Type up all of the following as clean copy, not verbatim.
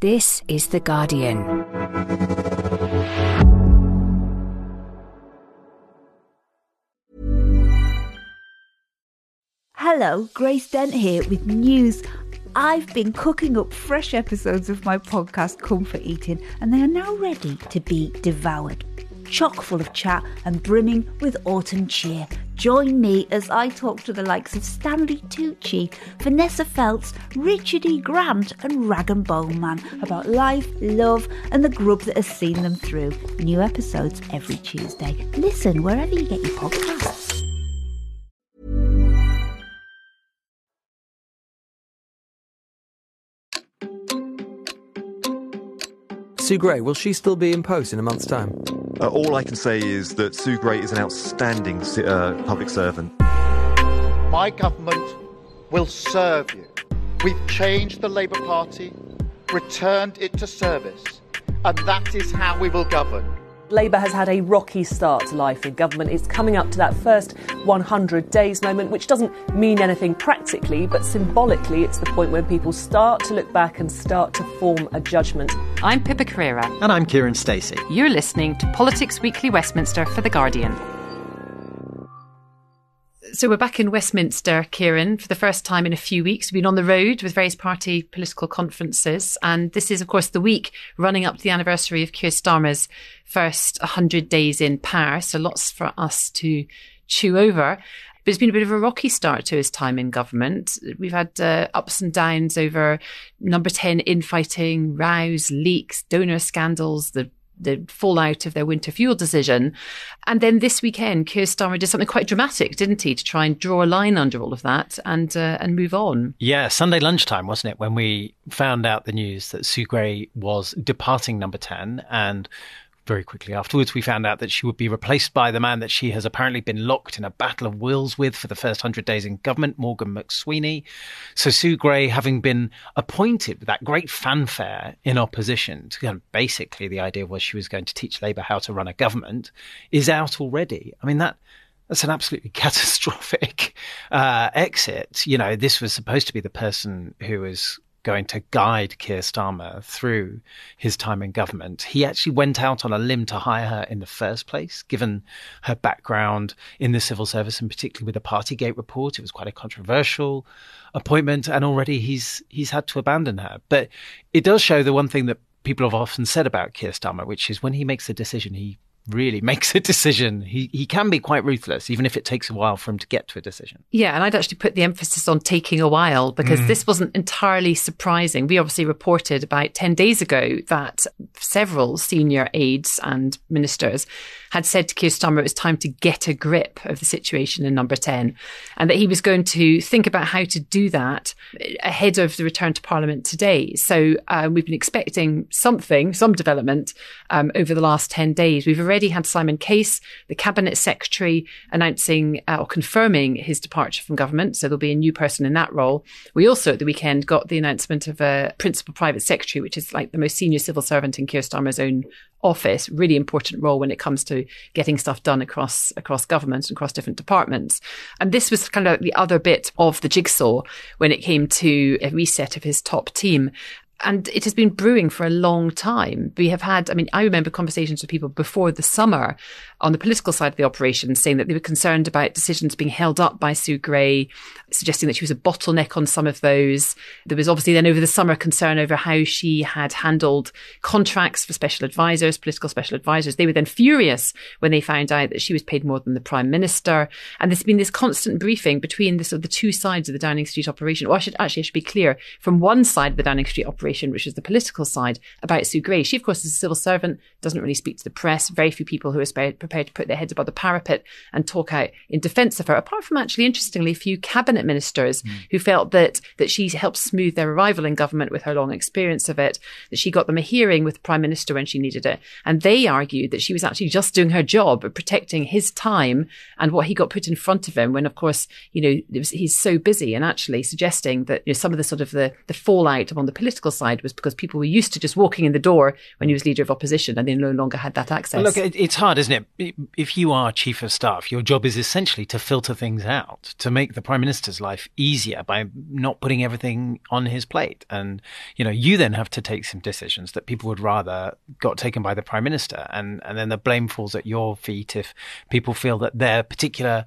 This is The Guardian. Hello, Grace Dent here with news. I've been cooking up fresh episodes of my podcast Comfort Eating, and they are now ready to be devoured. Chock full of chat and brimming with autumn cheer. Join me as I talk to the likes of Stanley Tucci, Vanessa Feltz, Richard E. Grant and Rag and Bone Man about life, love and the grub that has seen them through. New episodes every Tuesday. Listen wherever you get your podcasts. Sue Gray, will she still be in post in a month's time? All I can say is that Sue Gray is an outstanding public servant. My government will serve you. We've changed the Labour Party, returned it to service, and that is how we will govern. Labour has had a rocky start to life in government. It's coming up to that first 100 days moment, which doesn't mean anything practically, but symbolically it's the point when people start to look back and start to form a judgment. I'm Pippa Carrera. And I'm Kieran Stacey. You're listening to Politics Weekly Westminster for The Guardian. So we're back in Westminster, Kieran, for the first time in a few weeks. We've been on the road with various party political conferences. And this is, of course, the week running up to the anniversary of Keir Starmer's first 100 days in power. So lots for us to chew over. But it's been a bit of a rocky start to his time in government. We've had ups and downs over number 10 infighting, rows, leaks, donor scandals, the fallout of their winter fuel decision. And then this weekend, Keir Starmer did something quite dramatic, didn't he, to try and draw a line under all of that and move on. Yeah, Sunday lunchtime, wasn't it, when we found out the news that Sue Gray was departing number 10, and very quickly afterwards, we found out that she would be replaced by the man that she has apparently been locked in a battle of wills with for the first 100 days in government, Morgan McSweeney. So Sue Gray, having been appointed with that great fanfare in opposition, to basically the idea was she was going to teach Labour how to run a government, is out already. I mean, that's an absolutely catastrophic exit. You know, this was supposed to be the person who was going to guide Keir Starmer through his time in government. He actually went out on a limb to hire her in the first place, given her background in the civil service, and particularly with the Partygate report. It was quite a controversial appointment, and already he's had to abandon her. But it does show the one thing that people have often said about Keir Starmer, which is when he makes a decision, he really makes a decision. He can be quite ruthless, even if it takes a while for him to get to a decision. Yeah, and I'd actually put the emphasis on taking a while, because this wasn't entirely surprising. We obviously reported about 10 days ago that several senior aides and ministers had said to Keir Starmer it was time to get a grip of the situation in number 10, and that he was going to think about how to do that ahead of the return to Parliament today. So we've been expecting some development over the last 10 days. We've already had Simon Case, the Cabinet Secretary, announcing or confirming his departure from government. So there'll be a new person in that role. We also at the weekend got the announcement of a Principal Private Secretary, which is like the most senior civil servant in Keir Starmer's own office. Really important role when it comes to getting stuff done across government and across different departments. And this was kind of the other bit of the jigsaw when it came to a reset of his top team. And it has been brewing for a long time. We have had, I remember conversations with people before the summer on the political side of the operation saying that they were concerned about decisions being held up by Sue Gray, suggesting that she was a bottleneck on some of those. There was obviously then over the summer concern over how she had handled contracts for special advisors, political special advisors. They were then furious when they found out that she was paid more than the Prime Minister. And there's been this constant briefing between the two sides of the Downing Street operation. Well, I should be clear, from one side of the Downing Street operation, which is the political side, about Sue Gray. She, of course, is a civil servant, doesn't really speak to the press. Very few people who are prepared to put their heads above the parapet and talk out in defence of her, apart from actually, interestingly, a few cabinet ministers who felt that she helped smooth their arrival in government with her long experience of it, that she got them a hearing with the Prime Minister when she needed it. And they argued that she was actually just doing her job of protecting his time and what he got put in front of him when, of course, he's so busy, and actually suggesting that some of the sort of the fallout on the political side side was because people were used to just walking in the door when he was leader of opposition, and they no longer had that access. Well, look, it's hard, isn't it? If you are chief of staff, your job is essentially to filter things out, to make the Prime Minister's life easier by not putting everything on his plate. And, you then have to take some decisions that people would rather got taken by the Prime Minister. And then the blame falls at your feet if people feel that their particular,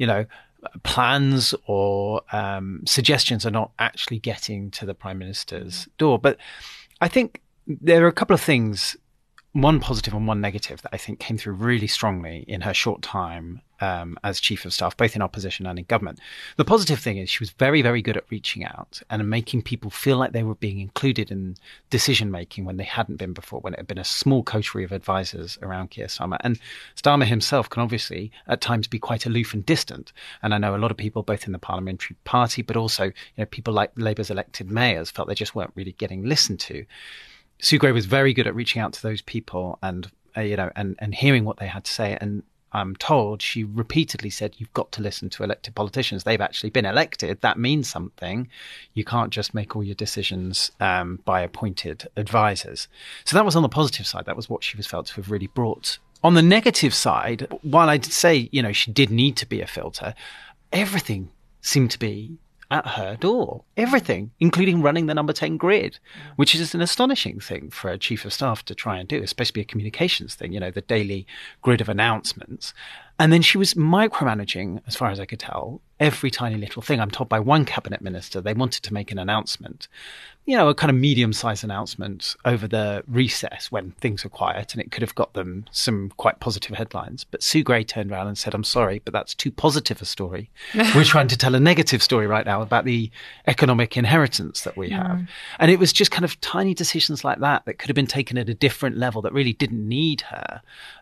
plans or suggestions are not actually getting to the Prime Minister's door. But I think there are a couple of things, one positive and one negative, that I think came through really strongly in her short time as Chief of Staff, both in opposition and in government. The positive thing is she was very, very good at reaching out and making people feel like they were being included in decision-making when they hadn't been before, when it had been a small coterie of advisors around Keir Starmer. And Starmer himself can obviously at times be quite aloof and distant. And I know a lot of people, both in the parliamentary party, but also people like Labour's elected mayors felt they just weren't really getting listened to. Sue Gray was very good at reaching out to those people and hearing what they had to say. And I'm told she repeatedly said, you've got to listen to elected politicians. They've actually been elected. That means something. You can't just make all your decisions by appointed advisors. So that was on the positive side. That was what she was felt to have really brought. On the negative side, while I did say, she did need to be a filter, everything seemed to be at her door. Everything, including running the number 10 grid, which is an astonishing thing for a chief of staff to try and do, especially a communications thing, the daily grid of announcements. And then she was micromanaging, as far as I could tell, every tiny little thing. I'm told by one cabinet minister they wanted to make an announcement, a kind of medium-sized announcement over the recess when things were quiet, and it could have got them some quite positive headlines. But Sue Gray turned around and said, I'm sorry, but that's too positive a story. We're trying to tell a negative story right now about the economic inheritance that we have. And it was just kind of tiny decisions like that could have been taken at a different level that really didn't need her.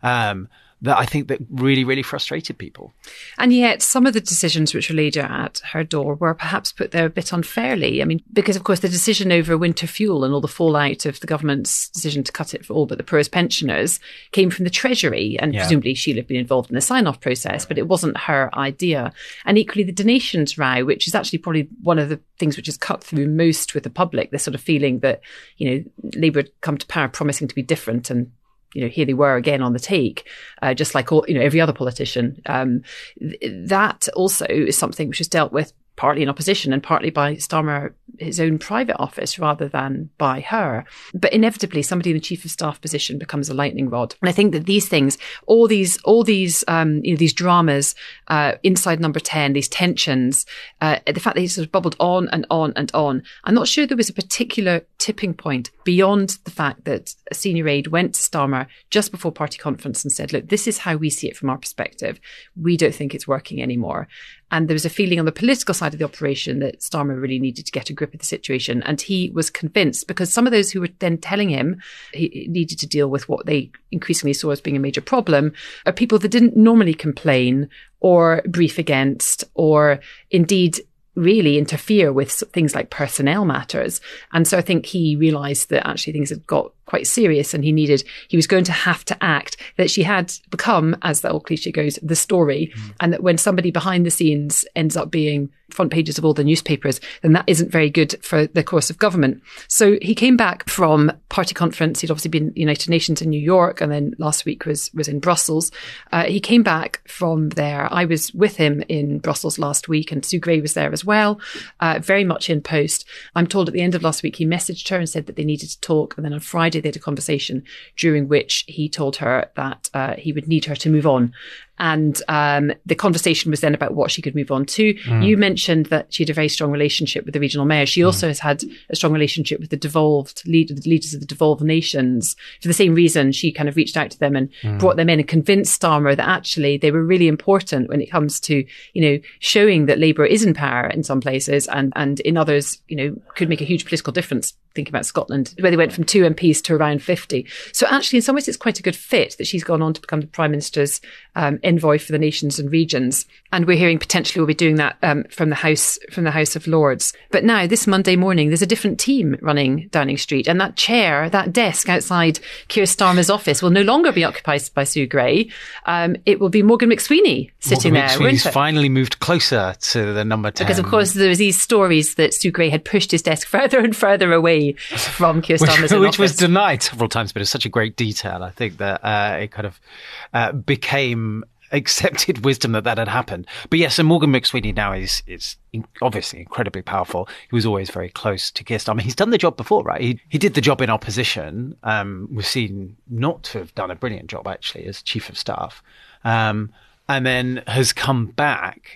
That I think that really, really frustrated people. And yet some of the decisions which were laid at her door were perhaps put there a bit unfairly. I mean, because of course the decision over winter fuel and all the fallout of the government's decision to cut it for all but the poorest pensioners came from the Treasury, and presumably she'll have been involved in the sign-off process, but it wasn't her idea. And equally the donations row, which is actually probably one of the things which has cut through most with the public, this sort of feeling that, Labour had come to power promising to be different, and here they were again on the take, just like all, every other politician. That also is something which is dealt with partly in opposition and partly by Starmer, his own private office, rather than by her. But inevitably, somebody in the chief of staff position becomes a lightning rod. And I think that these things, all these these dramas inside Number 10, these tensions, the fact that he sort of bubbled on and on and on. I'm not sure there was a particular tipping point beyond the fact that a senior aide went to Starmer just before party conference and said, look, this is how we see it from our perspective. We don't think it's working anymore. And there was a feeling on the political side of the operation that Starmer really needed to get a grip of the situation. And he was convinced, because some of those who were then telling him he needed to deal with what they increasingly saw as being a major problem are people that didn't normally complain or brief against or indeed really interfere with things like personnel matters. And so I think he realised that actually things had got quite serious and he was going to have to act, that she had become, as the old cliche goes, the story. And that when somebody behind the scenes ends up being front pages of all the newspapers, then that isn't very good for the course of government. So he came back from party conference. He'd obviously been at the United Nations in New York, and then last week was in Brussels. He came back from there. I was with him in Brussels last week, and Sue Gray was there as well, very much in post. I'm told at the end of last week, he messaged her and said that they needed to talk. And then on Friday, they had a conversation during which he told her that he would need her to move on. And the conversation was then about what she could move on to. You mentioned that she had a very strong relationship with the regional mayor. She also has had a strong relationship with the leaders of the devolved nations. For the same reason, she kind of reached out to them and brought them in and convinced Starmer that actually they were really important when it comes to, showing that Labour is in power in some places and in others, could make a huge political difference. Think about Scotland, where they went from 2 MPs to around 50. So actually, in some ways, it's quite a good fit that she's gone on to become the Prime Minister's envoy for the nations and regions. And we're hearing potentially we'll be doing that from the House of Lords. But now, this Monday morning, there's a different team running Downing Street. And that chair, that desk outside Keir Starmer's office will no longer be occupied by Sue Gray. It will be Morgan McSweeney sitting there. Morgan McSweeney's finally moved closer to the number 10. Because, of course, there was these stories that Sue Gray had pushed his desk further and further away away from Keir Starmer's which was denied several times, but it's such a great detail. I think that it kind of became accepted wisdom that had happened. But yes, so Morgan McSweeney now is obviously incredibly powerful. He was always very close to Keir Starmer. He's done the job before, right? He did the job in opposition. Was seen not to have done a brilliant job, actually, as chief of staff. And then has come back,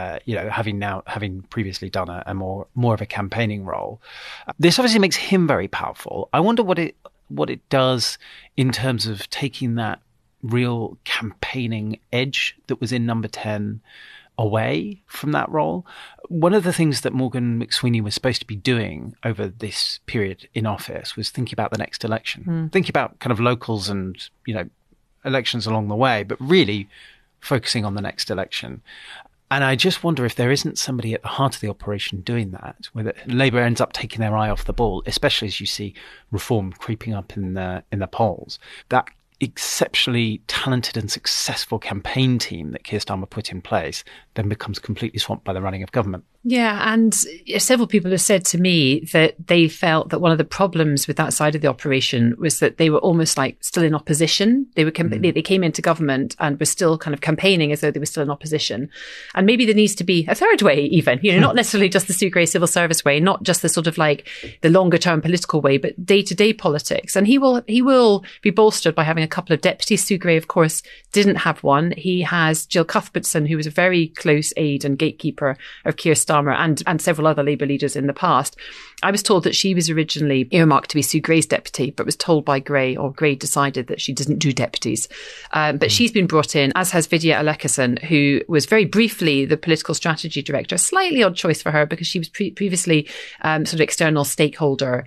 having previously done a more of a campaigning role. This obviously makes him very powerful. I wonder what it does in terms of taking that real campaigning edge that was in number 10 away from that role. One of the things that Morgan McSweeney was supposed to be doing over this period in office was thinking about the next election, thinking about kind of locals and, elections along the way, but really focusing on the next election. And I just wonder if there isn't somebody at the heart of the operation doing that, whether Labour ends up taking their eye off the ball, especially as you see reform creeping up in the polls. That exceptionally talented and successful campaign team that Keir Starmer put in place then becomes completely swamped by the running of government. Yeah, and several people have said to me that they felt that one of the problems with that side of the operation was that they were almost like still in opposition. They were they came into government and were still kind of campaigning as though they were still in opposition. And maybe there needs to be a third way, even, not necessarily just the Sue Gray civil service way, not just the sort of like the longer term political way, but day-to-day politics. And he will be bolstered by having a couple of deputies. Sue Gray, of course, didn't have one. He has Jill Cuthbertson, who was a very close aide and gatekeeper of Keir Starmer and several other Labour leaders in the past. I was told that she was originally earmarked to be Sue Gray's deputy, but was told by Gray, or Gray decided that she doesn't do deputies. But she's been brought in, as has Vidya Alekison, who was very briefly the political strategy director. A slightly odd choice for her because she was previously sort of external stakeholder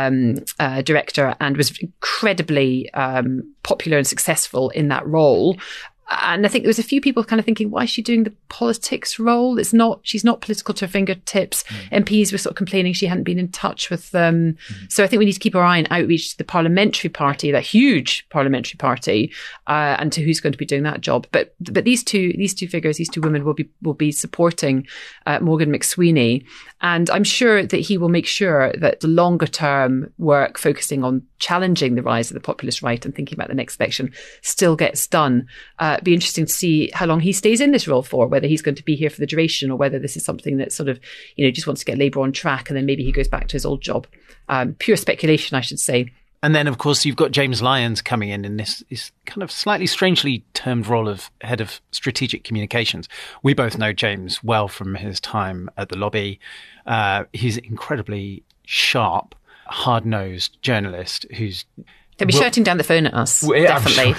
director and was incredibly popular and successful in that role. And I think there was a few people kind of thinking, why is she doing the politics role? She's not political to her fingertips. MPs were sort of complaining she hadn't been in touch with them. So I think we need to keep our eye on outreach to the parliamentary party, that huge parliamentary party, and to who's going to be doing that job. But these two figures, these two women will be supporting Morgan McSweeney. And I'm sure that he will make sure that the longer term work focusing on challenging the rise of the populist right and thinking about the next election still gets done. It'd be interesting to see how long he stays in this role for, whether he's going to be here for the duration or whether this is something that sort of, just wants to get Labour on track and then maybe he goes back to his old job. Pure speculation, I should say. And then, of course, you've got James Lyons coming in this kind of slightly strangely termed role of head of strategic communications. We both know James well from his time at the lobby. He's an incredibly sharp, hard-nosed journalist who's... They'll be shouting down the phone at us. Definitely.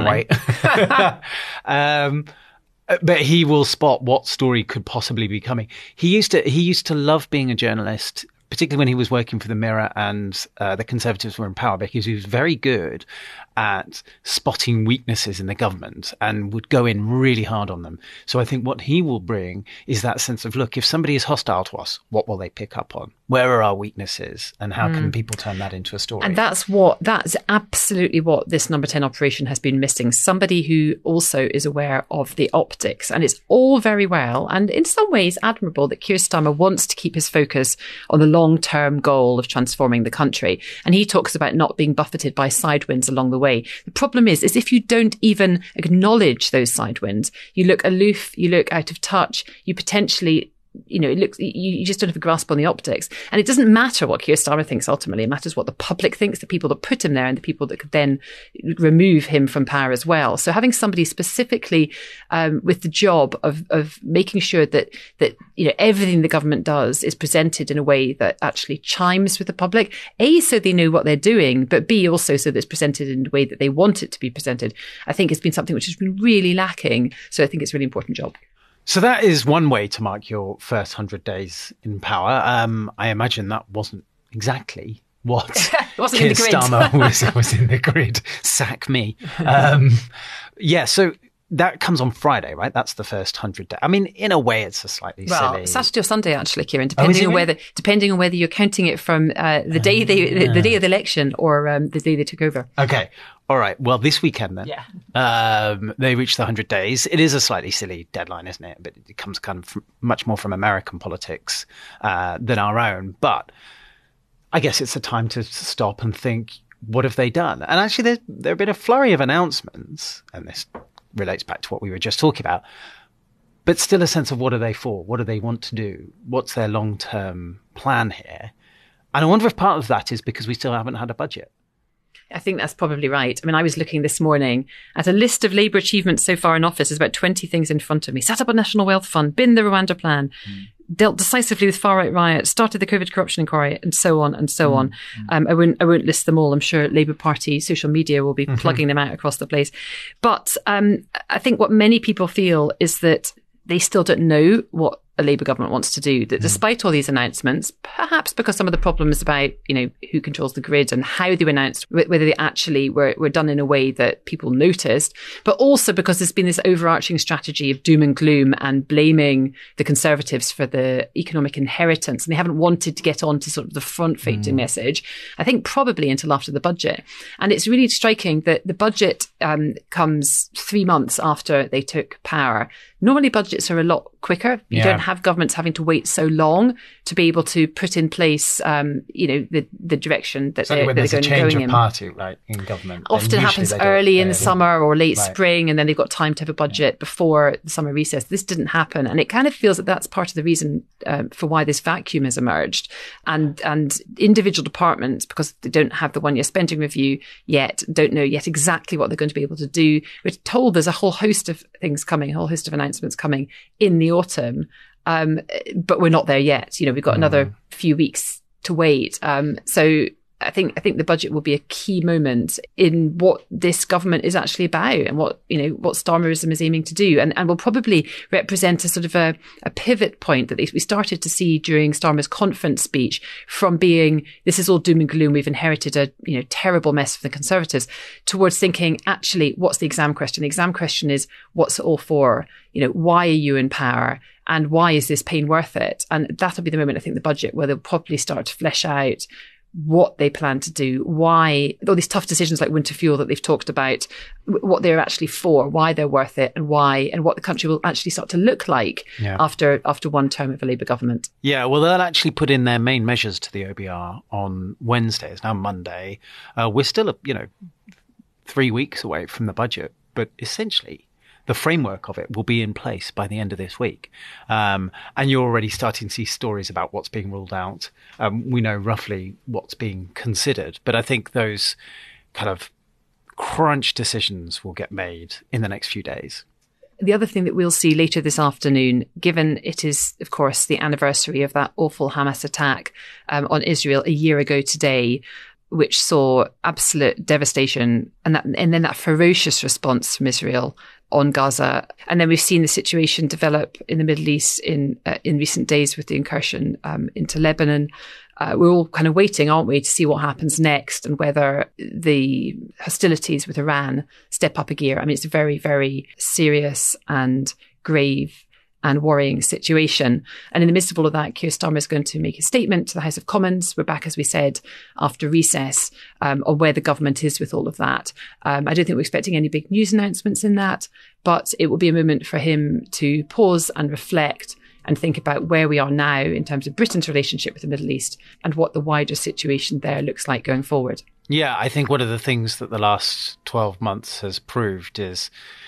I can't wait. But he will spot what story could possibly be coming. He used to love being a journalist, particularly when he was working for the Mirror and the Conservatives were in power, because he was very good at spotting weaknesses in the government and would go in really hard on them. So I think what he will bring is that sense of, look, if somebody is hostile to us, what will they pick up on? Where are our weaknesses and how can people turn that into a story? And that's absolutely what this number 10 operation has been missing. Somebody who also is aware of the optics. And it's all very well and in some ways admirable that Keir Starmer wants to keep his focus on the long-term goal of transforming the country. And he talks about not being buffeted by side winds along the way. The problem is if you don't even acknowledge those side winds, you look aloof, you look out of touch, you potentially, you just don't have a grasp on the optics. And it doesn't matter what Keir Starmer thinks ultimately. It matters what the public thinks, the people that put him there and the people that could then remove him from power as well. So having somebody specifically with the job of making sure that everything the government does is presented in a way that actually chimes with the public, A, so they know what they're doing, but B, also so that it's presented in the way that they want it to be presented, I think has been something which has been really lacking. So I think it's a really important job. So that is one way to mark your first 100 days in power. I imagine that wasn't exactly what Keir Starmer was in the grid. Sack me. So that comes on Friday, right? That's the first 100 days. I mean, in a way, it's a slightly silly... Saturday or Sunday, actually, Kieran, depending on whether you're counting it from the day of the election or the day they took over. Okay. All right. Well, this weekend then, they reach the 100 days. It is a slightly silly deadline, isn't it? But it comes kind of much more from American politics than our own. But I guess it's a time to stop and think, what have they done? And actually, there have been a flurry of announcements, and this relates back to what we were just talking about, but still a sense of what are they for? What do they want to do? What's their long-term plan here? And I wonder if part of that is because we still haven't had a budget. I think that's probably right. I mean, I was looking this morning at a list of Labour achievements so far in office. There's about 20 things in front of me. Set up a national wealth fund, binned the Rwanda plan, dealt decisively with far-right riots, started the COVID corruption inquiry, and so on and so on. I won't list them all. I'm sure Labour Party social media will be plugging them out across the place. But I think what many people feel is that they still don't know what a Labour government wants to do, that despite all these announcements, perhaps because some of the problems about, who controls the grid and how they were announced, whether they actually were done in a way that people noticed, but also because there's been this overarching strategy of doom and gloom and blaming the Conservatives for the economic inheritance. And they haven't wanted to get on to sort of the front-facing message, I think probably until after the budget. And it's really striking that the budget comes 3 months after they took power. Normally budgets are a lot quicker. You don't have governments having to wait so long to be able to put in place, the direction that they're going in. There's a change of party, right, in government. Often happens early in the summer or late spring, and then they've got time to have a budget before the summer recess. This didn't happen, and it kind of feels that that's part of the reason for why this vacuum has emerged. And individual departments, because they don't have the one-year spending review yet, don't know yet exactly what they're going to be able to do. We're told there's a whole host of things coming, a whole host of announcements coming in the autumn. But we're not there yet. We've got another few weeks to wait. So I think the budget will be a key moment in what this government is actually about and what Starmerism is aiming to do, and will probably represent a sort of a pivot point that we started to see during Starmer's conference speech, from being, this is all doom and gloom, we've inherited a terrible mess for the Conservatives, towards thinking, actually, what's the exam question? The exam question is, what's it all for? Why are you in power? And why is this pain worth it? And that'll be the moment, I think, the budget, where they'll probably start to flesh out what they plan to do, why all these tough decisions like winter fuel that they've talked about, what they're actually for, why they're worth it, and what the country will actually start to look like after one term of a Labour government. Yeah, well, they'll actually put in their main measures to the OBR on Wednesday. It's now Monday. We're still, 3 weeks away from the budget, but essentially the framework of it will be in place by the end of this week. And you're already starting to see stories about what's being ruled out. We know roughly what's being considered, but I think those kind of crunch decisions will get made in the next few days. The other thing that we'll see later this afternoon, given it is, of course, the anniversary of that awful Hamas attack on Israel a year ago today, which saw absolute devastation and then that ferocious response from Israel on Gaza. And then we've seen the situation develop in the Middle East in recent days with the incursion into Lebanon. We're all kind of waiting, aren't we, to see what happens next and whether the hostilities with Iran step up a gear. I mean, it's a very, very serious and grave and worrying situation. And in the midst of all of that, Keir Starmer is going to make a statement to the House of Commons. We're back, as we said, after recess, on where the government is with all of that. I don't think we're expecting any big news announcements in that, but it will be a moment for him to pause and reflect and think about where we are now in terms of Britain's relationship with the Middle East and what the wider situation there looks like going forward. Yeah, I think one of the things that the last 12 months has proved is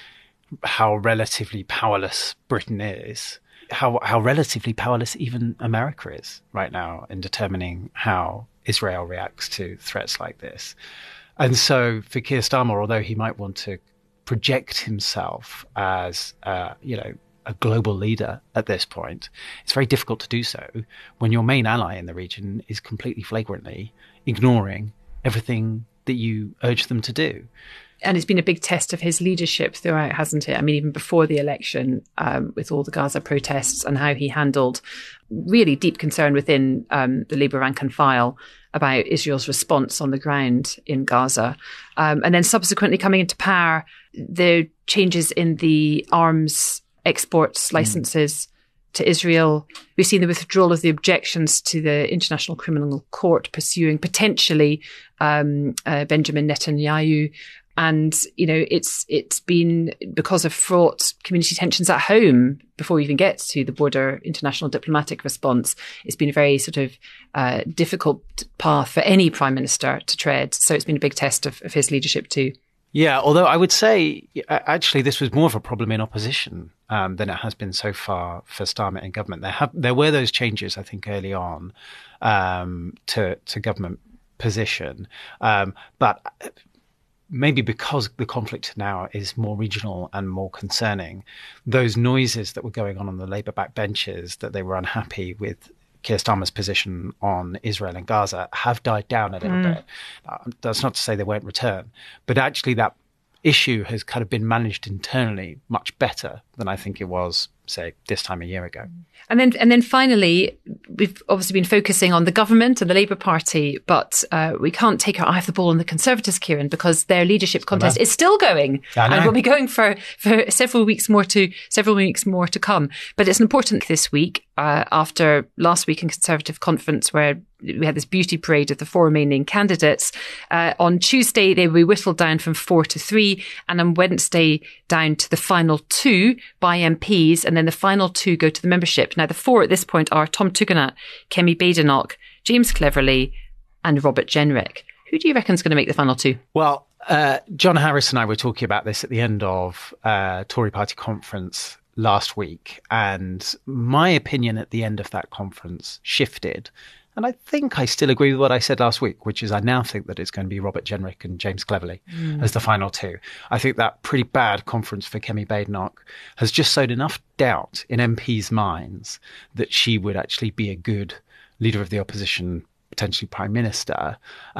how relatively powerless Britain is, how relatively powerless even America is right now in determining how Israel reacts to threats like this. And so for Keir Starmer, although he might want to project himself as, a global leader at this point, it's very difficult to do so when your main ally in the region is completely flagrantly ignoring everything that you urge them to do. And it's been a big test of his leadership throughout, hasn't it? I mean, even before the election, with all the Gaza protests and how he handled really deep concern within the Labour rank and file about Israel's response on the ground in Gaza. And then subsequently coming into power, the changes in the arms exports licenses to Israel. We've seen the withdrawal of the objections to the International Criminal Court pursuing potentially Benjamin Netanyahu. And, it's been because of fraught community tensions at home before we even get to the border international diplomatic response. It's been a very sort of difficult path for any prime minister to tread. So it's been a big test of his leadership too. Yeah, although I would say actually this was more of a problem in opposition than it has been so far for Starmer in government. There were those changes, I think, early on to government position, but maybe because the conflict now is more regional and more concerning, those noises that were going on the Labour backbenches that they were unhappy with Keir Starmer's position on Israel and Gaza have died down a little bit. That's not to say they won't return, but actually that issue has kind of been managed internally much better than I think it was, say, this time a year ago. And then finally, we've obviously been focusing on the government and the Labour Party, but we can't take our eye off the ball on the Conservatives, Kieran, because their leadership contest is still going and will be going for several weeks more to come. But it's important this week, after last week in Conservative conference where we had this beauty parade of the 4 remaining candidates. On Tuesday, they will be whittled down from 4 to 3, and on Wednesday down to the final 2 by MPs, and then the final 2 go to the membership. Now, the 4 at this point are Tom Tugendhat, Kemi Badenoch, James Cleverly and Robert Jenrick. Who do you reckon is going to make the final 2? Well, John Harris and I were talking about this at the end of Tory party conference last week, and my opinion at the end of that conference shifted. And I think I still agree with what I said last week, which is I now think that it's going to be Robert Jenrick and James Cleverly as the final 2. I think that pretty bad conference for Kemi Badenoch has just sowed enough doubt in MPs' minds that she would actually be a good leader of the opposition, potentially prime minister,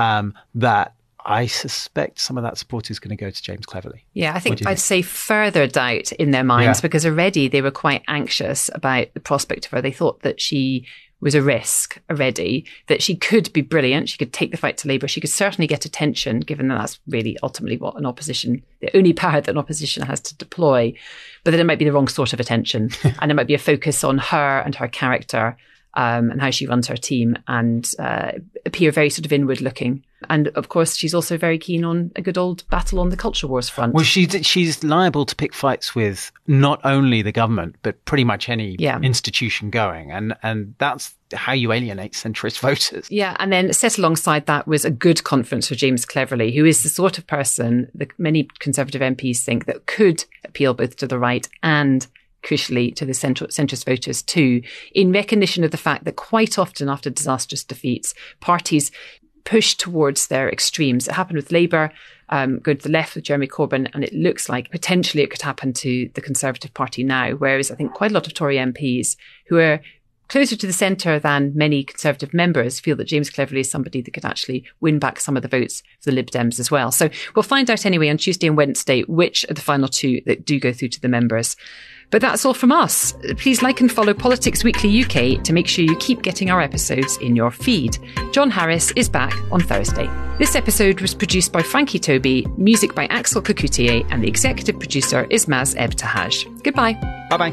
that I suspect some of that support is going to go to James Cleverly. Yeah, I think I'd say further doubt in their minds because already they were quite anxious about the prospect of her. They thought that she was a risk already, that she could be brilliant. She could take the fight to Labour. She could certainly get attention, given that that's really ultimately what the only power that an opposition has to deploy. But then it might be the wrong sort of attention. And it might be a focus on her and her character and how she runs her team and appear very sort of inward looking. And of course, she's also very keen on a good old battle on the culture wars front. Well, she's liable to pick fights with not only the government, but pretty much any institution going. And that's how you alienate centrist voters. Yeah. And then set alongside that was a good conference for James Cleverly, who is the sort of person that many Conservative MPs think that could appeal both to the right and crucially to the centrist voters too, in recognition of the fact that quite often after disastrous defeats, parties push towards their extremes. It happened with Labour, going to the left with Jeremy Corbyn, and it looks like potentially it could happen to the Conservative Party now, whereas I think quite a lot of Tory MPs who are closer to the centre than many Conservative members feel that James Cleverly is somebody that could actually win back some of the votes for the Lib Dems as well. So we'll find out anyway on Tuesday and Wednesday which are the final 2 that do go through to the members. But that's all from us. Please like and follow Politics Weekly UK to make sure you keep getting our episodes in your feed. John Harris is back on Thursday. This episode was produced by Frankie Toby, music by Axel Kakoutié, and the executive producer is Maz Ebtahaj. Goodbye. Bye-bye.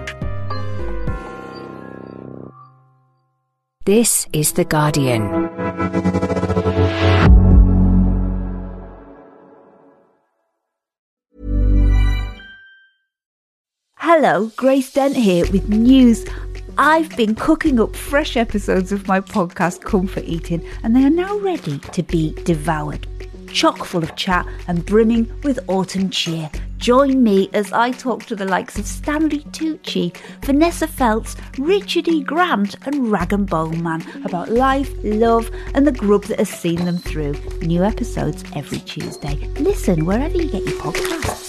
This is The Guardian. Hello, Grace Dent here with news. I've been cooking up fresh episodes of my podcast Comfort Eating, and they are now ready to be devoured. Chock full of chat and brimming with autumn cheer. Join me as I talk to the likes of Stanley Tucci, Vanessa Feltz, Richard E. Grant and Rag and Bone Man about life, love and the grub that has seen them through. New episodes every Tuesday. Listen wherever you get your podcasts.